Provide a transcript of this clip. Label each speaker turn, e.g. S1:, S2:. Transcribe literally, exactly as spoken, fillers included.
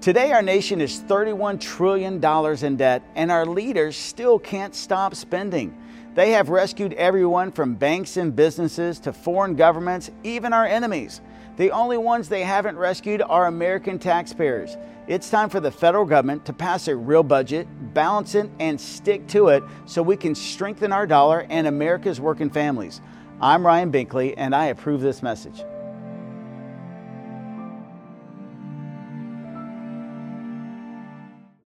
S1: Today, our nation is thirty-one trillion dollars in debt, and our leaders still can't stop spending. They have rescued everyone from banks and businesses to foreign governments, even our enemies. The only ones they haven't rescued are American taxpayers. It's time for the federal government to pass a real budget, balance it, and stick to it so we can strengthen our dollar and America's working families. I'm Ryan Binkley, and I approve this message.